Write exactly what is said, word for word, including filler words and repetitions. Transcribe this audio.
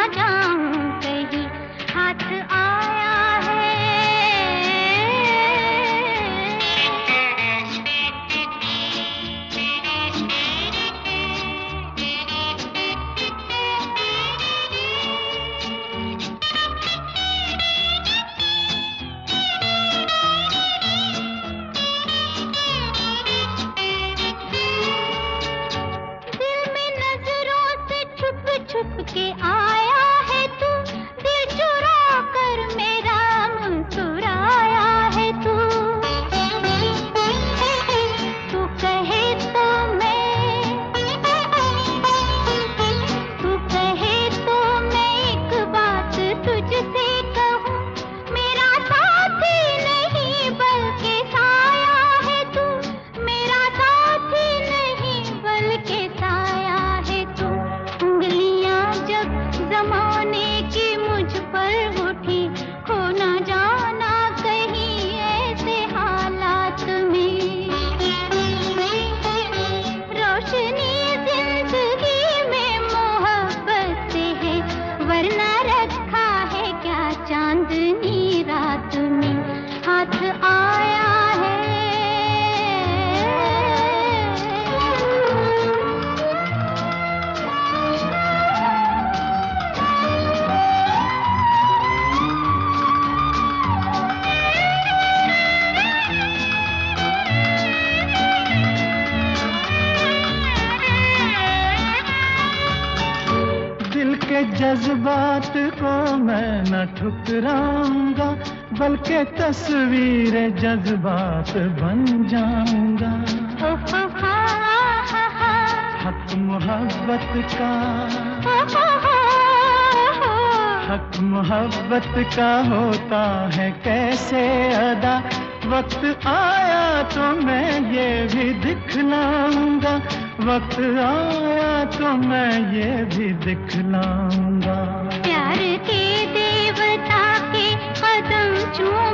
जाऊं कहीं हाथ आया है। छुप के आया है तू, दिल चुरा कर मेरा मुस्कुराया है तू। तू कहे तो मैं, तू कहे तो मैं एक बात तुझसे कहूँ, मेरा साथी नहीं बल्कि साया है तू, मेरा साथी नहीं बल्कि साया है तू। जब ज़माने की मुझ पर उठी, खो ना जाना कहीं ऐसे हालात में। रोशनी जिंदगी में मोहब्बत से है, वरना रखा है क्या चांदनी रात में हाथ आया है। के जज्बात को मैं न ठुकराऊंगा, बल्कि तस्वीर जज्बात बन जाऊंगा। हक मोहब्बत का, हक मोहब्बत का होता है कैसे अदा, वक्त आया तो मैं ये भी दिखलाऊंगा, वक्त आया तो मैं ये भी दिखलाऊंगा। प्यार के देवता के कदम चूम